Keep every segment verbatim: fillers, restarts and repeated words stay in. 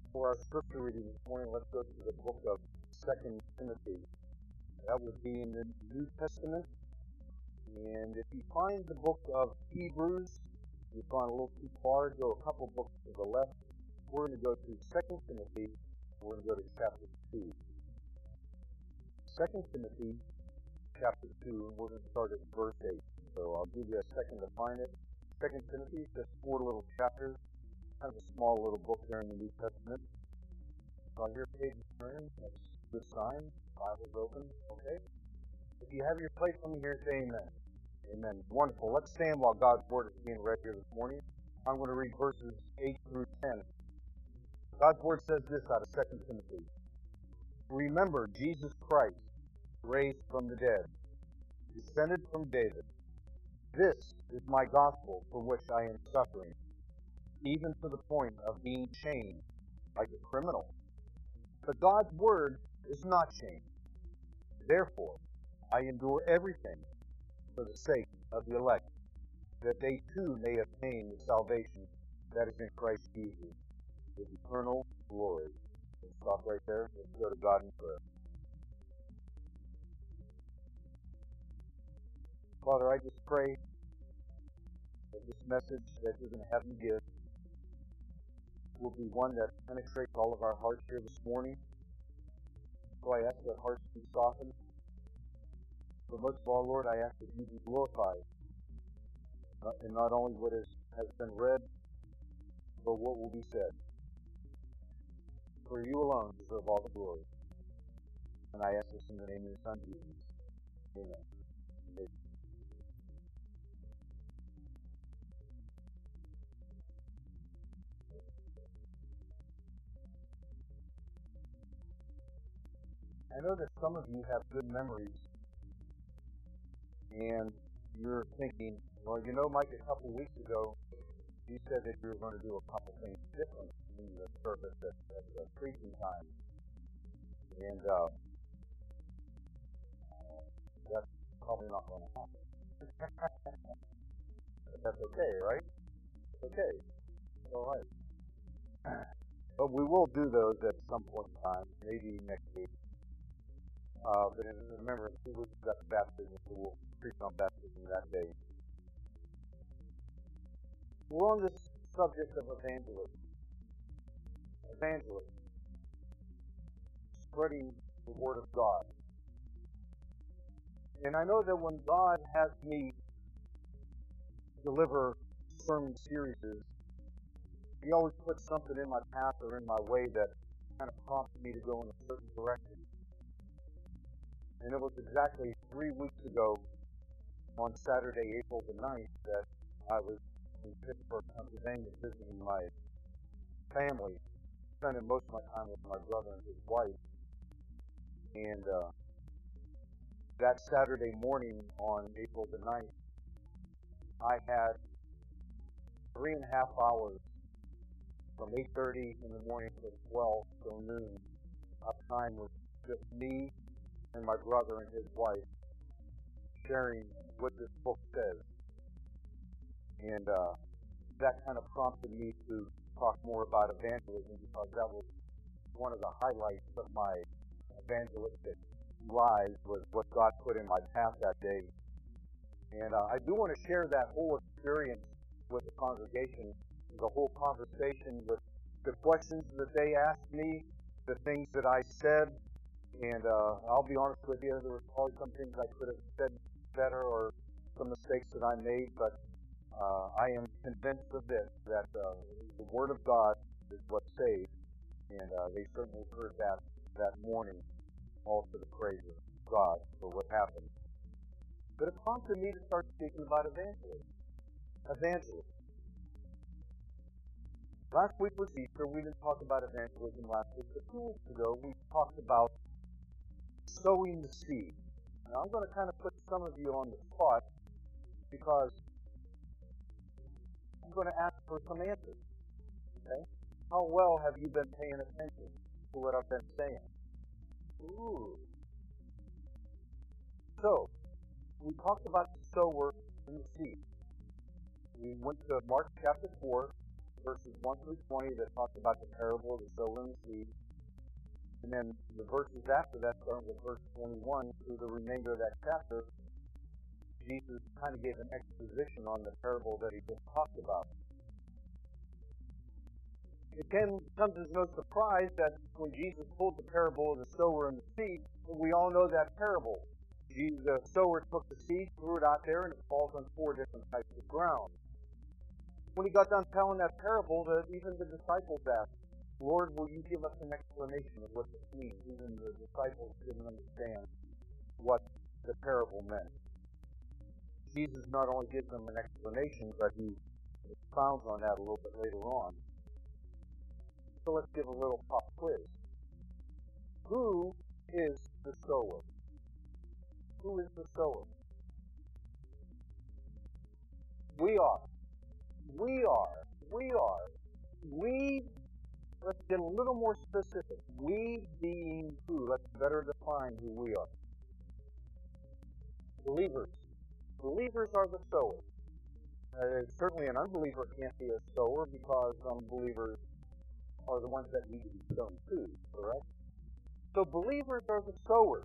For our scripture reading this morning, let's go to the book of Second Timothy. That would be in the New Testament. And if you find the book of Hebrews, you've gone a little too far, go a couple books to the left. We're going to go to Second Timothy. We're going to go to chapter two. Second Timothy, chapter two, and we're going to start at verse eight. So I'll give you a second to find it. Second Timothy, just four little chapters. Kind of a small little book there in the New Testament. So on your page turning, that's a good sign. Bible's open. Okay. If you have your place, let me hear you say amen. Amen. Wonderful. Let's stand while God's Word is being read here this morning. I'm going to read verses eight through ten. God's Word says this out of Second Timothy. Remember Jesus Christ, raised from the dead, descended from David. This is my gospel for which I am suffering, even to the point of being chained like a criminal. But God's Word is not chained. Therefore, I endure everything for the sake of the elect, that they too may obtain the salvation that is in Christ Jesus, with eternal glory. Let's stop right there. Let's go to God in prayer. Father, I just pray that this message that you're going to have me give will be one that penetrates all of our hearts here this morning. So I ask that hearts be softened. But most of all, Lord, I ask that you be glorified uh, in not only what is, has been read, but what will be said. For you alone deserve all the glory. And I ask this in the name of your Son, Jesus. Amen. Amen. I know that some of you have good memories, and you're thinking, well, you know, Mike, a couple weeks ago, you said that you were going to do a couple things different in the service at, at the preaching time. And uh, that's probably not going to happen. But that's okay, right? It's okay. It's all right. But we will do those at some point in time, maybe next week. Uh, but in, remember, in two weeks we've got the baptism, so we'll preach on baptism that day. We're on this subject of evangelism. Evangelism. Spreading the Word of God. And I know that when God has me deliver sermon series, He always puts something in my path or in my way that kind of prompts me to go in a certain direction. And it was exactly three weeks ago, on Saturday, April the ninth, that I was in Pittsburgh, Pennsylvania, visiting my family, spending most of my time with my brother and his wife. And uh, that Saturday morning on April the ninth, I had three and a half hours from eight thirty in the morning to twelve till noon of time with just me and my brother and his wife sharing what this book says. And uh, that kind of prompted me to talk more about evangelism, because that was one of the highlights of my evangelistic lives, was what God put in my path that day. And uh, I do want to share that whole experience with the congregation, the whole conversation, with the questions that they asked me, the things that I said. And uh, I'll be honest with you, there was probably some things I could have said better, or some mistakes that I made, but uh, I am convinced of this, that uh, the Word of God is what saves, and uh, they certainly heard that that morning, all to the praise of God for what happened. But it prompted me to start speaking about evangelism. Evangelism. Last week was Easter. We didn't talk about evangelism last week, but two weeks ago we talked about sowing the seed. Now I'm going to kind of put some of you on the spot, because I'm going to ask for some answers. Okay? How well have you been paying attention to what I've been saying? Ooh. So, we talked about the sower and the seed. We went to Mark chapter four, verses one through twenty that talks about the parable of the sower and the seed. And then the verses after that, starting with verse twenty-one through the remainder of that chapter, Jesus kind of gave an exposition on the parable that he just talked about. It can comes as no surprise that when Jesus told the parable of the sower and the seed, we all know that parable. Jesus, the sower took the seed, threw it out there, and it falls on four different types of ground. When he got done telling that parable, that even the disciples asked, Lord, will you give us an explanation of what this means? Even the disciples didn't understand what the parable meant. Jesus not only gives them an explanation, but he expounds on that a little bit later on. So let's give a little pop quiz. Who is the sower? Who is the sower? We are. We are. We are. We, let's get a little more specific. We being who? Let's better define who we are. Believers. Believers are the sowers. Uh, certainly an unbeliever can't be a sower because unbelievers are the ones that need to be sown too, correct? So believers are the sowers.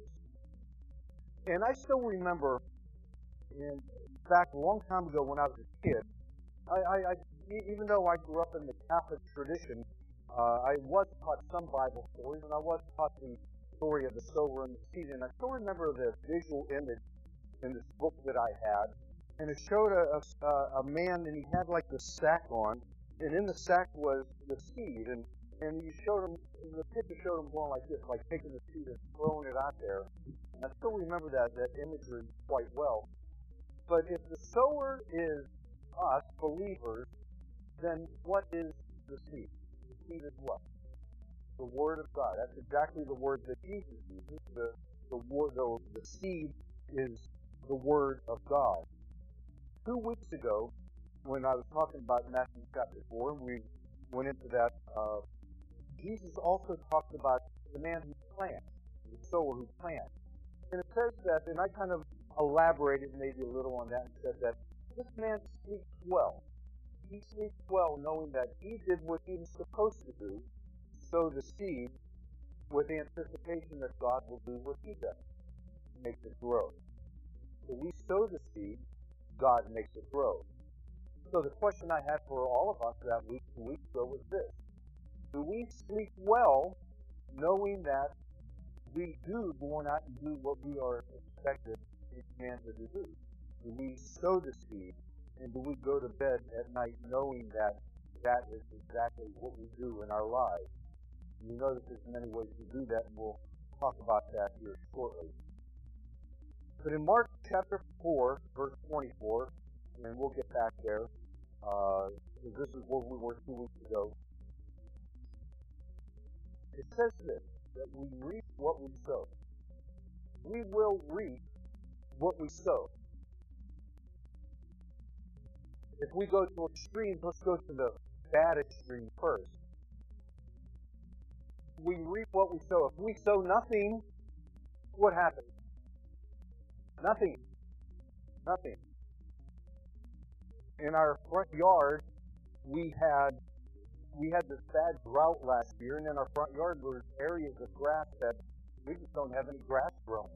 And I still remember, in fact, a long time ago when I was a kid, I, I, I even though I grew up in the Catholic tradition, uh, I was taught some Bible stories, and I was taught the story of the sower and the seed. And I still remember the visual image in this book that I had, and it showed a, a, a man, and he had like the sack on, and in the sack was the seed, and and you showed him, the picture showed him going like this, like taking the seed and throwing it out there. And I still remember that that imagery quite well. But if the sower is us, believers, then what is the seed? The seed is what? The Word of God. That's exactly the word that Jesus uses. The the word, the, the seed is the Word of God. Two weeks ago, when I was talking about Matthew chapter four, we went into that. Uh, Jesus also talked about the man who plants, the sower who plants. And it says that, and I kind of elaborated maybe a little on that and said that this man sleeps well. He sleeps well knowing that he did what he was supposed to do, sow the seed with the anticipation that God will do what he does, makes it grow. So we sow the seed, God makes it grow. So the question I had for all of us that week, two weeks ago, was this. Do we sleep well knowing that we do go out and do what we are expected and commanded to do? Do we sow the seed, and do we go to bed at night knowing that that is exactly what we do in our lives? And you notice there's many ways to do that, and we'll talk about that here shortly. But in Mark chapter four, verse twenty-four, and we'll get back there, uh, because this is where we were two weeks ago. It says this, that we reap what we sow. We will reap what we sow. If we go to extremes, let's go to the bad extreme first. We reap what we sow. If we sow nothing, what happens? Nothing. Nothing. In our front yard, we had we had this bad drought last year, and in our front yard there were areas of grass that we just don't have any grass growing.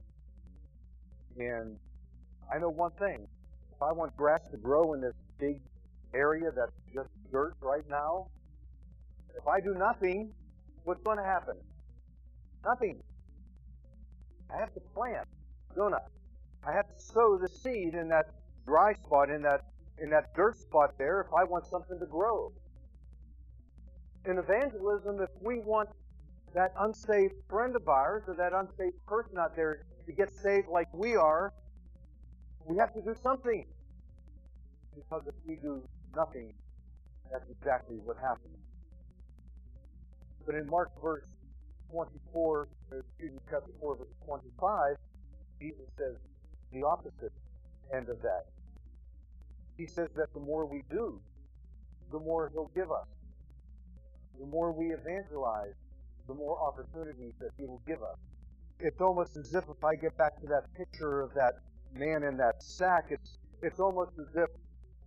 And I know one thing. If I want grass to grow in this big area that's just dirt right now, if I do nothing, what's going to happen? Nothing. I have to plant, don't I? I have to sow the seed in that dry spot, in that in that dirt spot there, if I want something to grow. In evangelism, if we want that unsaved friend of ours or that unsaved person out there to get saved like we are, we have to do something. Because if we do nothing, that's exactly what happens. But in Mark verse twenty-four, excuse me, chapter four, verse twenty-five, Jesus says the opposite end of that. He says that the more we do, the more He'll give us. The more we evangelize, the more opportunities that He will give us. It's almost as if, if I get back to that picture of that man in that sack, it's it's almost as if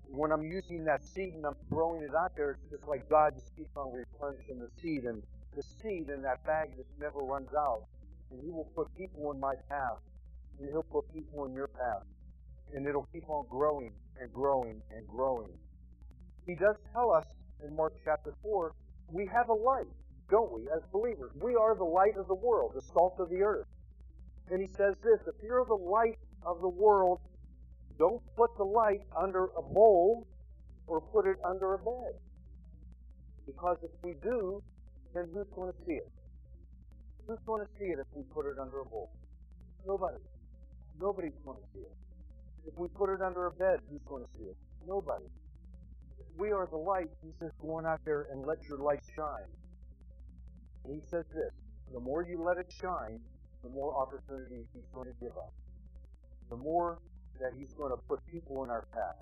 when I'm using that seed and I'm throwing it out there, it's just like God just keeps on replenishing the seed, and the seed in that bag just never runs out. And He will put people in my path, and He'll put people in your path, and it'll keep on growing and growing and growing. He does tell us in Mark chapter four, we have a light, don't we, as believers? We are the light of the world, the salt of the earth. And He says this, if you're the light of the world, don't put the light under a bowl or put it under a bed. Because if we do, then who's going to see it? Who's going to see it if we put it under a bowl? Nobody. Nobody's going to see it. If we put it under a bed, who's going to see it? Nobody. If we are the light, He says, go on out there and let your light shine. And He says this, the more you let it shine, the more opportunities He's going to give us. The more that He's going to put people in our path.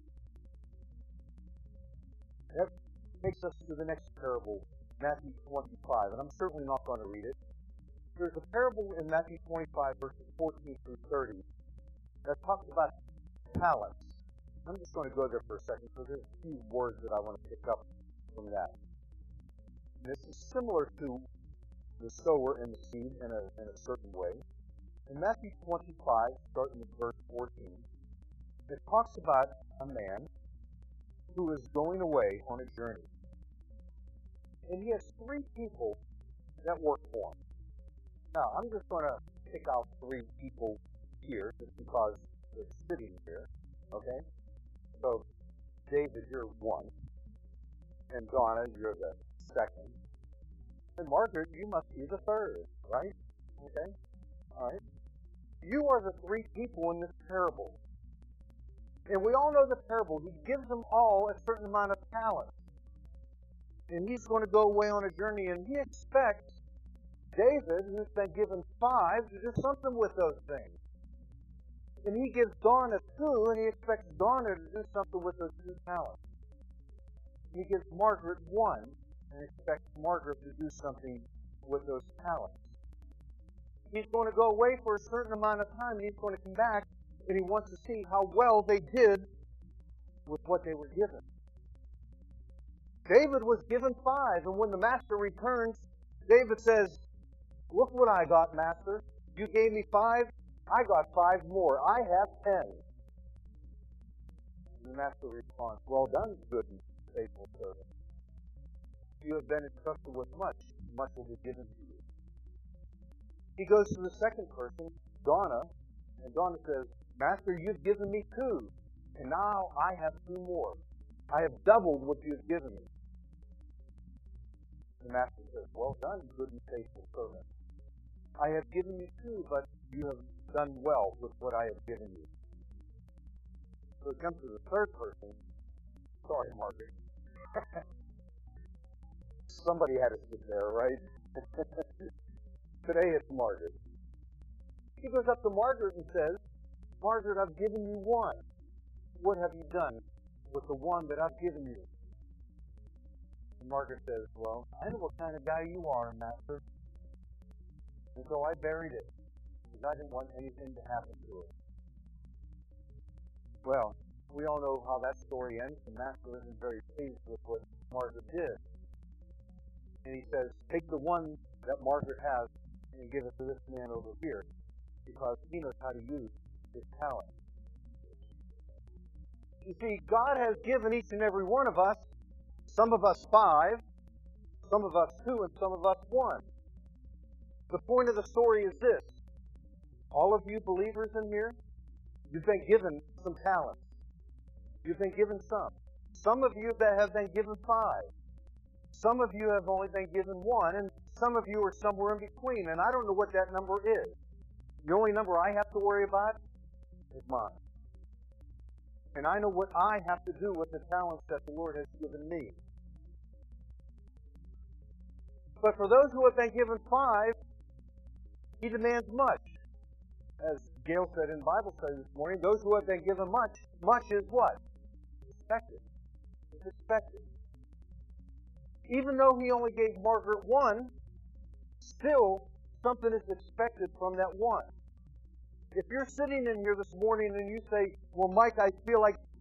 That takes us to the next parable, Matthew twenty-five, and I'm certainly not going to read it. There's a parable in Matthew twenty-five, verses fourteen through thirty, that talks about talents. I'm just going to go there for a second, because there's a few words that I want to pick up from that. And this is similar to the sower and the seed in a, in a certain way. In Matthew twenty-five, starting with verse fourteen, it talks about a man who is going away on a journey. And he has three people that work for him. Now, I'm just going to pick out three people here, just because they're sitting here. Okay? So, David, you're one. And Donna, you're the second. And Margaret, you must be the third, right? Okay? All right. You are the three people in this parable. And we all know the parable. He gives them all a certain amount of talent. And he's going to go away on a journey, and he expects David, who's been given five, to do something with those things. And he gives Donna two, and he expects Donna to do something with those two talents. And he gives Margaret one, and expects Margaret to do something with those talents. He's going to go away for a certain amount of time, and he's going to come back, and he wants to see how well they did with what they were given. David was given five, and when the master returns, David says, look what I got, master. You gave me five, I got five more. I have ten. And the master responds, well done, good and faithful servant. You have been entrusted with much, much will be given to you. He goes to the second person, Donna, and Donna says, Master, you've given me two, and now I have two more. I have doubled what you've given me. The master says, well done, good and faithful servant. I have given you two, but you have done well with what I have given you. So it comes to the third person. Sorry, Margaret. Somebody had to sit there, right? Today it's Margaret. He goes up to Margaret and says, Margaret, I've given you one. What have you done with the one that I've given you? And Margaret says, well, I know what kind of guy you are, Master. And so I buried it, because I didn't want anything to happen to it. Well, we all know how that story ends. The Master isn't very pleased with what Margaret did. And he says, take the one that Margaret has and give it to this man over here, because he knows how to use his talent. You see, God has given each and every one of us, some of us five, some of us two, and some of us one. The point of the story is this. All of you believers in here, you've been given some talents. You've been given some. Some of you that have been given five. Some of you have only been given one, and some of you are somewhere in between, and I don't know what that number is. The only number I have to worry about is mine. And I know what I have to do with the talents that the Lord has given me. But for those who have been given five, He demands much. As Gail said in Bible study this morning, those who have been given much, much is what? Expected. It's expected. Even though He only gave Margaret one, still something is expected from that one. If you're sitting in here this morning and you say, well, Mike, I feel like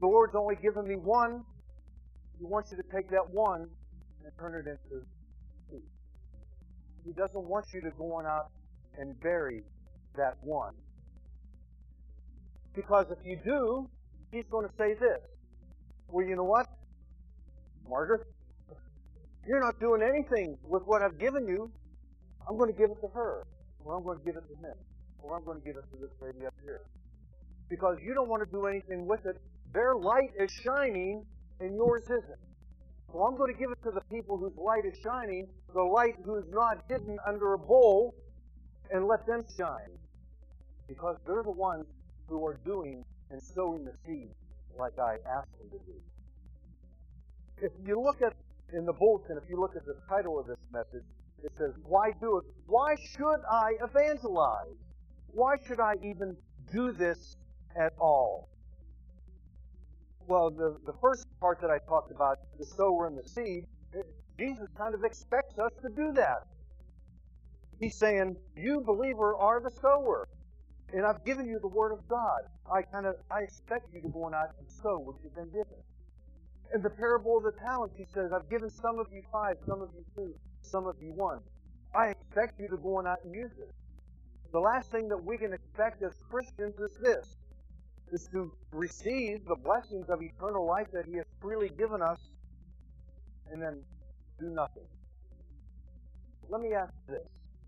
the Lord's only given me one, He wants you to take that one and turn it into two. He doesn't want you to go on out and bury that one. Because if you do, He's going to say this. Well, you know what, Margaret? You're not doing anything with what I've given you. I'm going to give it to her. Or I'm going to give it to him. Or I'm going to give it to this lady up here. Because you don't want to do anything with it. Their light is shining and yours isn't. So I'm going to give it to the people whose light is shining, the light who's not hidden under a bowl, and let them shine. Because they're the ones who are doing and sowing the seed like I asked them to do. If you look at, in the bulletin, if you look at the title of this message, it says, why do it? Why should I evangelize? Why should I even do this at all? Well, the, the first part that I talked about, the sower and the seed, Jesus kind of expects us to do that. He's saying, you, believer, are the sower. And I've given you the Word of God. I kind of, I expect you to go on out and sow what you've been given. In the parable of the talents, He says, I've given some of you five, some of you two, some of you one. I expect you to go on out and use it. The last thing that we can expect as Christians is this, is to receive the blessings of eternal life that He has freely given us, and then do nothing. Let me ask this.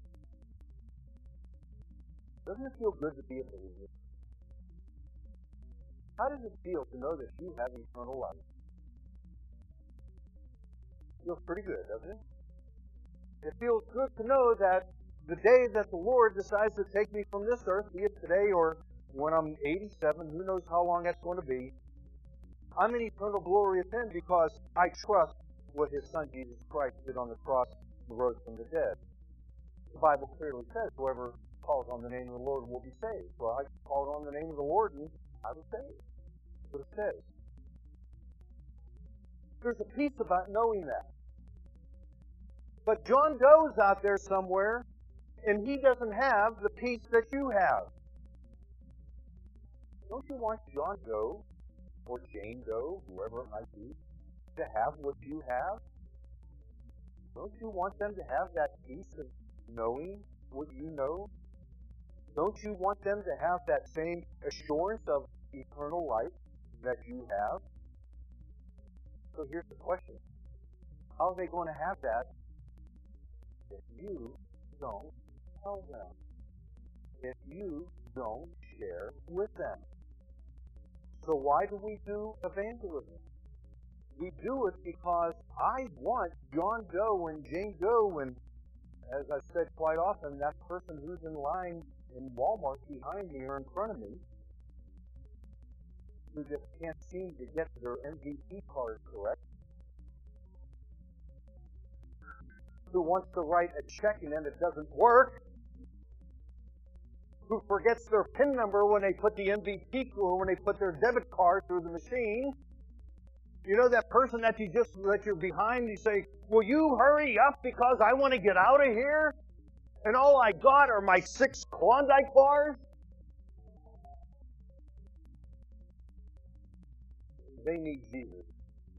Doesn't it feel good to be a believer? How does it feel to know that you have eternal life? It feels pretty good, doesn't it? It feels good to know that the day that the Lord decides to take me from this earth, be it today or when I'm eighty-seven, who knows how long that's going to be, I'm in eternal glory with Him because I trust what His Son Jesus Christ did on the cross and rose from the dead. The Bible clearly says, whoever calls on the name of the Lord will be saved. Well, I called on the name of the Lord and I was saved. That's what it says. There's a peace about knowing that. But John Doe's out there somewhere, and he doesn't have the peace that you have. Don't you want John Doe, or Jane Doe, whoever it might be, to have what you have? Don't you want them to have that peace of knowing what you know? Don't you want them to have that same assurance of eternal life that you have? So here's the question. How are they going to have that if you don't tell them? If you don't share with them? So why do we do evangelism? We do it because I want John Doe and Jane Doe, and as I've said quite often, that person who's in line in Walmart behind me or in front of me, who just can't seem to get their M V P card correct, who wants to write a check and then it doesn't work, who forgets their PIN number when they put the M V P or when they put their debit card through the machine. You know that person that you just that you're behind, you say, will you hurry up because I want to get out of here? And all I got are my six Klondike bars? They need Jesus.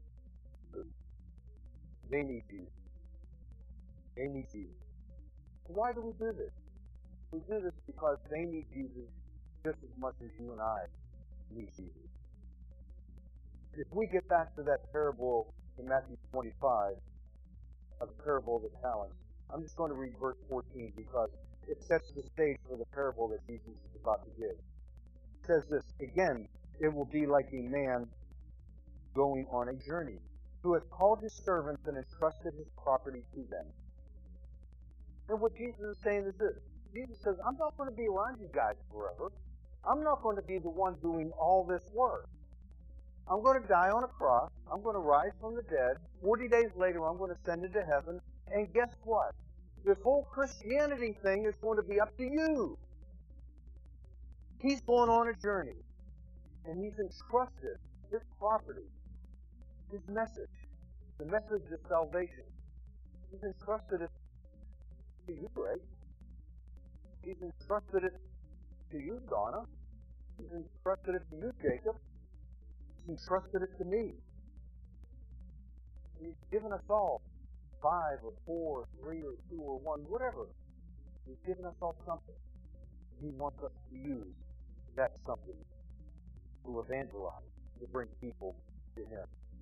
They need Jesus. They need Jesus. Why do we do this? We do this because they need Jesus just as much as you and I need Jesus. If we get back to that parable in Matthew twenty-five, of the parable of the talents, I'm just going to read verse fourteen because it sets the stage for the parable that Jesus is about to give. It says this, again, it will be like a man going on a journey, who has called his servants and entrusted his property to them. And what Jesus is saying is this. Jesus says, I'm not going to be around you guys forever. I'm not going to be the one doing all this work. I'm going to die on a cross. I'm going to rise from the dead. Forty days later, I'm going to send into heaven. And guess what? This whole Christianity thing is going to be up to you. He's going on a journey. And he's entrusted his property, his message, the message of salvation. He's entrusted it to you, Greg. He's entrusted it to you, Donna. He's entrusted it to you, Jacob. entrusted it to me. He's given us all five or four or three or two or one, whatever. He's given us all something. He wants us to use that something to evangelize, to bring people to Him.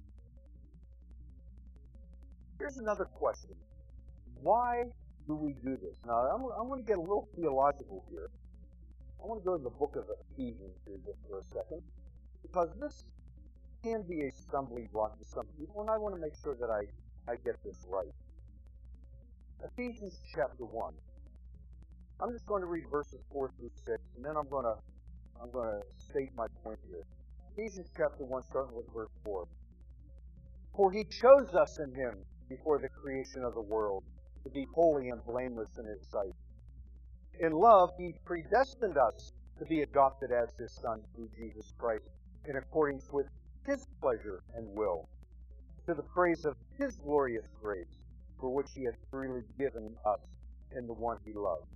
Here's another question. Why do we do this? Now, I'm, I'm going to get a little theological here. I want to go to the book of Ephesians here just for a second, because this can be a stumbling block to some people, and I want to make sure that I, I get this right. Ephesians chapter one. I'm just going to read verses four through six, and then I'm going to I'm going to state my point here. Ephesians chapter one, starting with verse four. For He chose us in Him before the creation of the world to be holy and blameless in His sight. In love, He predestined us to be adopted as His sons through Jesus Christ, in accordance with His pleasure and will, to the praise of His glorious grace, for which He has freely given us in the one He loves.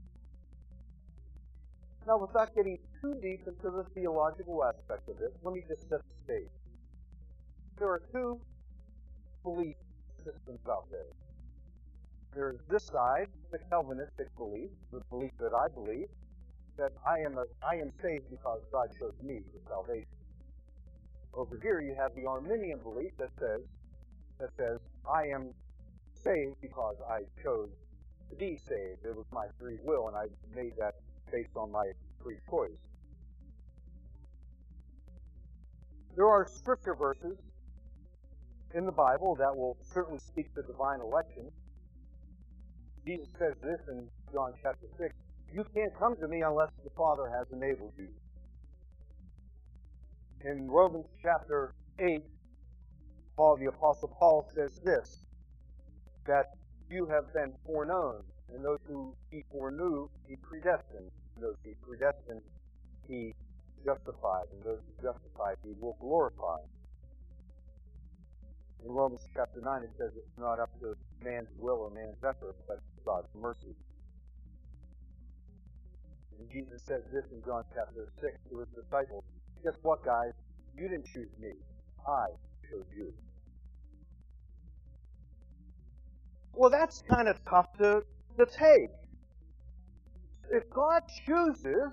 Now, without getting too deep into the theological aspect of this, let me just set the stage. There are two belief systems out there. There is this side, the Calvinistic belief, the belief that I believe, that I am a, I am saved because God chose me for salvation. Over here you have the Arminian belief that says, that says, I am saved because I chose to be saved. It was my free will, and I made that based on my free choice. There are scripture verses in the Bible that will certainly speak to divine election. Jesus says this in John chapter six, you can't come to me unless the Father has enabled you. In Romans chapter eight, Paul, the Apostle Paul says this, that you have been foreknown, and those who He foreknew, He predestined. And those He predestined, He justified. And those He justified, He will glorify. In Romans chapter nine, it says it's not up to man's will or man's effort, but God's mercy. And Jesus says this in John chapter six to His disciples, guess what, guys? You didn't choose me. I chose you. Well, that's kind of tough to, to take. If God chooses,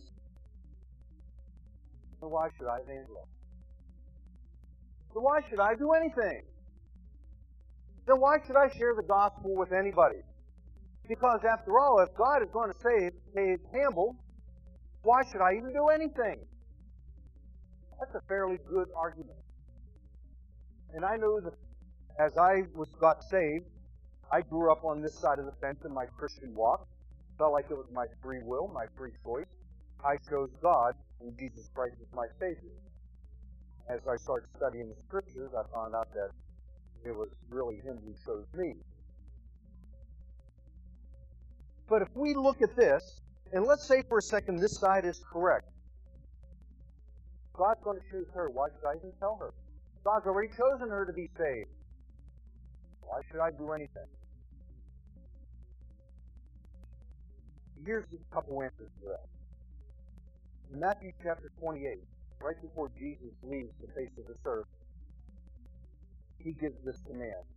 then why should I evangelize? So why should I do anything? Then why should I share the gospel with anybody? Because after all, if God is going to save Dave Campbell, why should I even do anything? That's a fairly good argument. And I know that as I was got saved, I grew up on this side of the fence in my Christian walk. Felt like it was my free will, my free choice. I chose God, and Jesus Christ is my Savior. As I started studying the Scriptures, I found out that it was really Him who chose me. But if we look at this, and let's say for a second this side is correct. God's going to choose her. Why should I even tell her? God's already chosen her to be saved. Why should I do anything? Here's a couple answers to that. In Matthew chapter twenty-eight, right before Jesus leaves the face of this earth, He gives this command.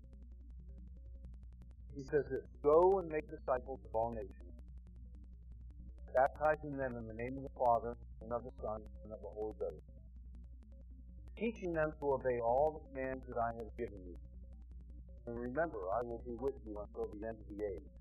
He says this, go and make disciples of all nations, baptizing them in the name of the Father, and of the Son, and of the Holy Ghost, teaching them to obey all the commands that I have given you. And remember, I will be with you until the end of the age.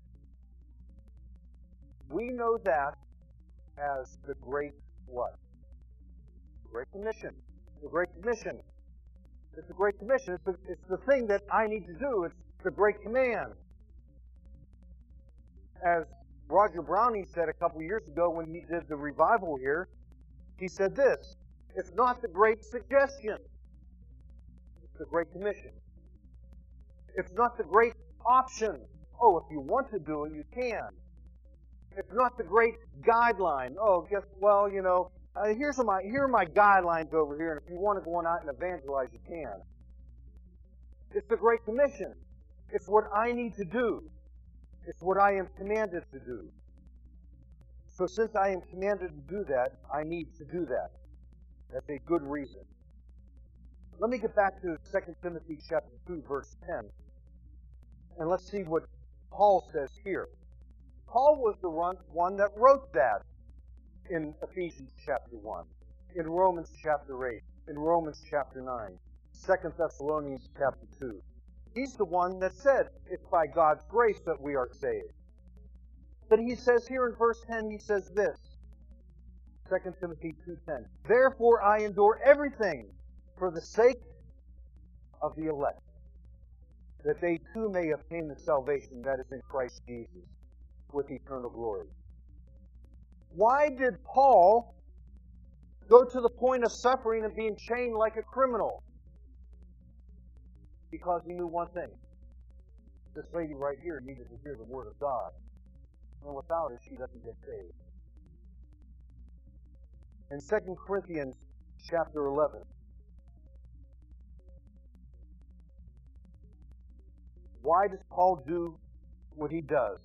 We know that as the Great what? The Great Commission. The Great Commission. It's the Great Commission. It's the, it's the thing that I need to do. It's the Great Command. As Roger Browning said a couple years ago when he did the revival here, he said this, it's not the Great Suggestion. It's the Great Commission. It's not the great option. Oh, if you want to do it, you can. It's not the great guideline. Oh, guess, well, you know, uh, here's my, here are my guidelines over here, and if you want to go on out and evangelize, you can. It's the Great Commission. It's what I need to do. It's what I am commanded to do. So since I am commanded to do that, I need to do that. That's a good reason. Let me get back to Second Timothy chapter two, verse ten. And let's see what Paul says here. Paul was the one that wrote that in Ephesians chapter one, in Romans chapter eight, in Romans chapter nine, Second Thessalonians chapter two. He's the one that said it's by God's grace that we are saved. But he says here in verse ten, he says this, Second Timothy two ten, "Therefore I endure everything for the sake of the elect, that they too may obtain the salvation that is in Christ Jesus with eternal glory." Why did Paul go to the point of suffering and being chained like a criminal? Because he knew one thing. This lady right here needed to hear the Word of God. And without it, she doesn't get saved. In Second Corinthians chapter eleven, why does Paul do what he does?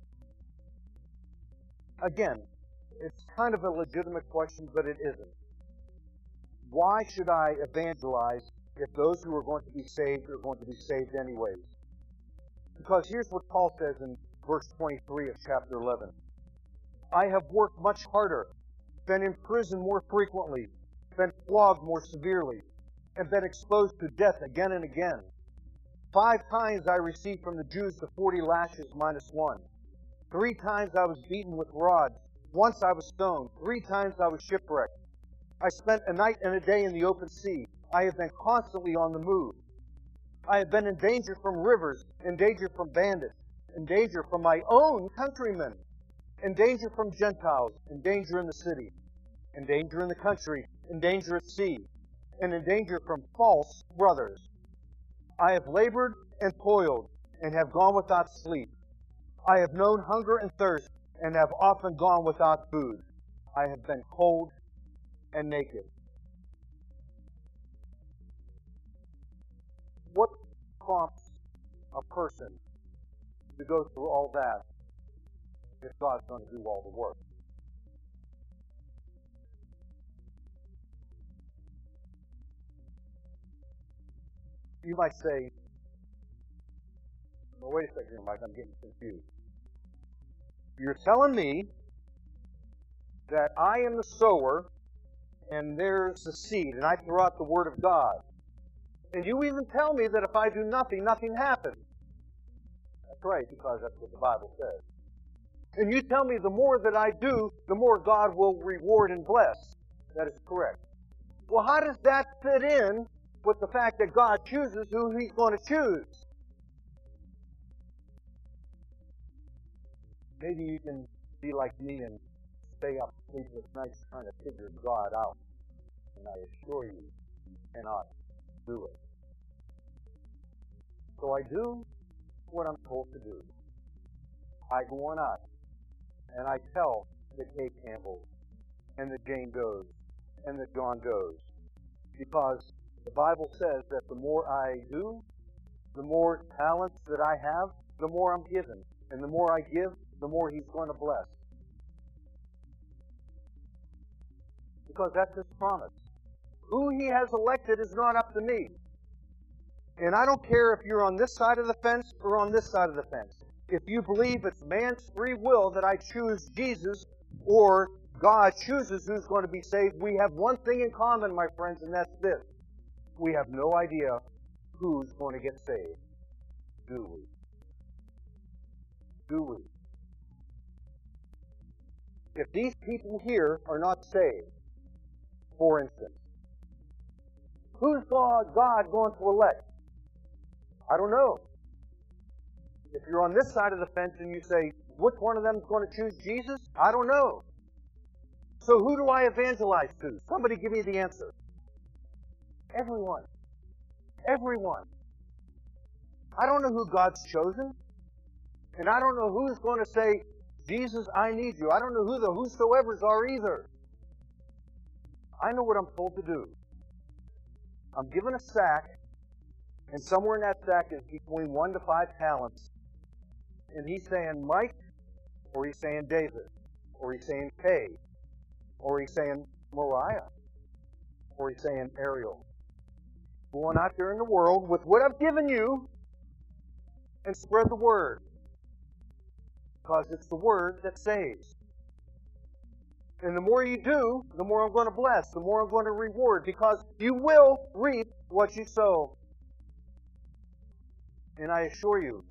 Again, it's kind of a legitimate question, but it isn't. Why should I evangelize if those who are going to be saved are going to be saved anyways? Because here's what Paul says in verse twenty-three of chapter eleven. "I have worked much harder, been in prison more frequently, been flogged more severely, and been exposed to death again and again. Five times I received from the Jews the forty lashes minus one. Three times I was beaten with rods. Once I was stoned. Three times I was shipwrecked. I spent a night and a day in the open sea. I have been constantly on the move. I have been in danger from rivers, in danger from bandits, in danger from my own countrymen, in danger from Gentiles, in danger in the city, in danger in the country, in danger at sea, and in danger from false brothers. I have labored and toiled, and have gone without sleep. I have known hunger and thirst, and have often gone without food. I have been cold and naked." What prompts a person to go through all that if God's going to do all the work? You might say, well, wait a second here, Mike, I'm getting confused. You're telling me that I am the sower and there's the seed, and I throw out the Word of God. And you even tell me that if I do nothing, nothing happens. That's right, because that's what the Bible says. And you tell me the more that I do, the more God will reward and bless. That is correct. Well, how does that fit in with the fact that God chooses who He's going to choose? Maybe you can be like me and stay up sleepless nights trying to figure God out. And I assure you, you cannot do it. So I do what I'm told to do. I go on out, and I tell the Kay Campbells, and the Jane Does, and the John Does, because the Bible says that the more I do, the more talents that I have, the more I'm given. And the more I give, the more He's going to bless. Because that's His promise. Who He has elected is not up to me. And I don't care if you're on this side of the fence or on this side of the fence. If you believe it's man's free will that I choose Jesus or God chooses who's going to be saved, we have one thing in common, my friends, and that's this. We have no idea who's going to get saved. Do we? Do we? If these people here are not saved, for instance, who's God going to elect? I don't know. If you're on this side of the fence and you say, which one of them is going to choose Jesus? I don't know. So who do I evangelize to? Somebody give me the answer. Everyone. Everyone. I don't know who God's chosen. And I don't know who's going to say, Jesus, I need you. I don't know who the whosoevers are either. I know what I'm told to do. I'm given a sack, and somewhere in that sack is between one to five talents. And He's saying Mike, or He's saying David, or He's saying Kay, or He's saying Mariah, or He's saying Ariel. Go on out there in the world with what I've given you and spread the Word. Because it's the Word that saves. And the more you do, the more I'm going to bless, the more I'm going to reward, because you will reap what you sow. And I assure you,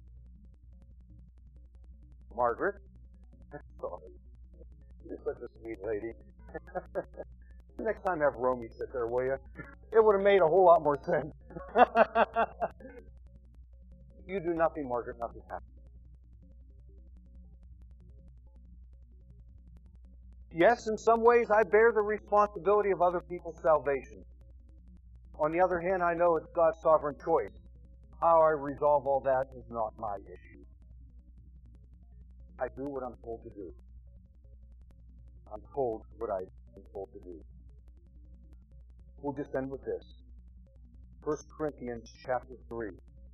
Margaret, sorry, you're such a sweet lady. Next time have Romy sit there, will you? It would have made a whole lot more sense. You do nothing, Margaret, nothing happens. Yes, in some ways I bear the responsibility of other people's salvation. On the other hand, I know it's God's sovereign choice. How I resolve all that is not my issue. I do what I'm told to do. I'm told what I'm told to do. We'll just end with this. First Corinthians chapter three.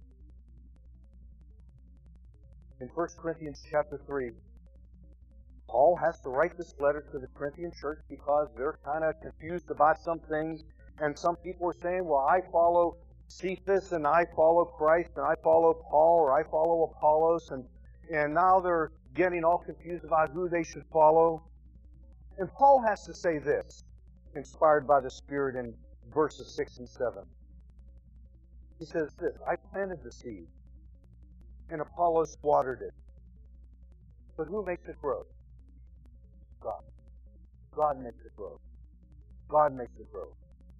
In First Corinthians chapter three, Paul has to write this letter to the Corinthian church because they're kind of confused about some things. And some people are saying, well, I follow Cephas, and I follow Christ, and I follow Paul, or I follow Apollos. And, and now they're getting all confused about who they should follow. And Paul has to say this, inspired by the Spirit in verses six and seven. He says this, I planted the seed, and Apollos watered it. But who makes it grow? God. God makes it grow. God makes it grow.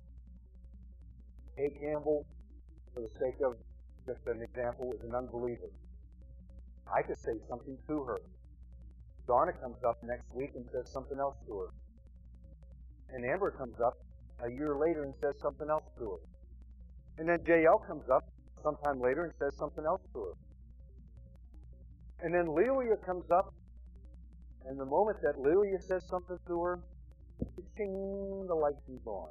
Kay Campbell, for the sake of just an example, is an unbeliever. I could say something to her. Donna comes up next week and says something else to her. And Amber comes up a year later and says something else to her. And then J L comes up sometime later and says something else to her. And then Lelia comes up, and the moment that Lelia says something to her, ching, the light comes on.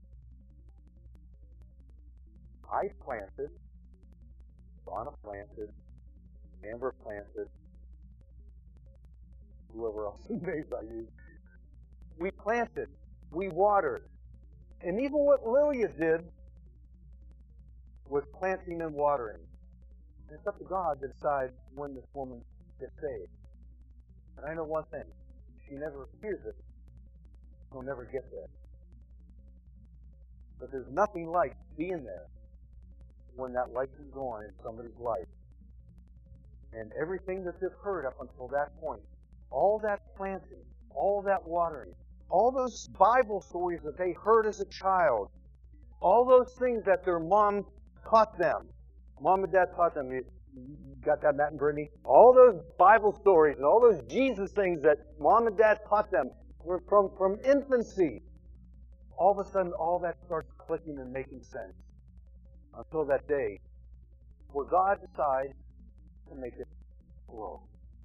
I planted, Donna planted, Amber planted, whoever else names I use. We planted, we watered. And even what Lilia did was planting and watering. And it's up to God to decide when this woman gets saved. And I know one thing. She never hears it. She'll never get there. But there's nothing like being there when that light is on in somebody's life. And everything that they've heard up until that point, all that planting, all that watering, all those Bible stories that they heard as a child, all those things that their mom taught them, mom and dad taught them, you got that, Matt and Brittany? All those Bible stories and all those Jesus things that mom and dad taught them were from, from infancy. All of a sudden, all that starts clicking and making sense until that day where God decides to make it grow.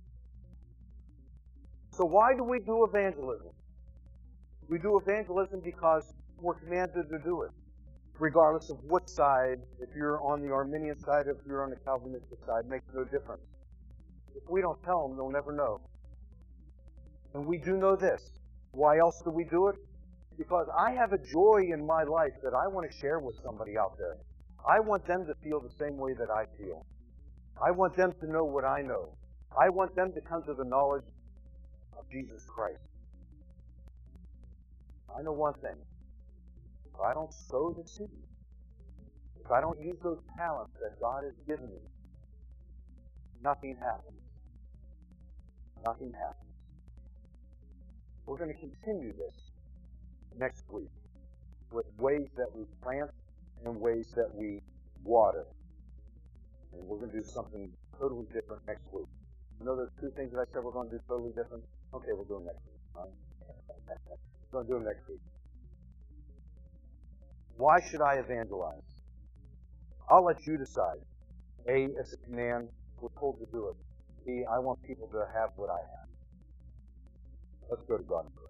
So why do we do evangelism? We do evangelism because we're commanded to do it, regardless of what side. If you're on the Arminian side, if you're on the Calvinistic side, makes no difference. If we don't tell them, they'll never know. And we do know this. Why else do we do it? Because I have a joy in my life that I want to share with somebody out there. I want them to feel the same way that I feel. I want them to know what I know. I want them to come to the knowledge of Jesus Christ. I know one thing. If I don't sow the seed, if I don't use those talents that God has given me, nothing happens. Nothing happens. We're going to continue this next week with ways that we plant and ways that we water. And we're going to do something totally different next week. You know those two things that I said we're going to do totally different? Okay, we'll do them next week. All right? We're going to do them next week. Why should I evangelize? I'll let you decide. A, it's a command. We're told to do it. B, I want people to have what I have. Let's go to God.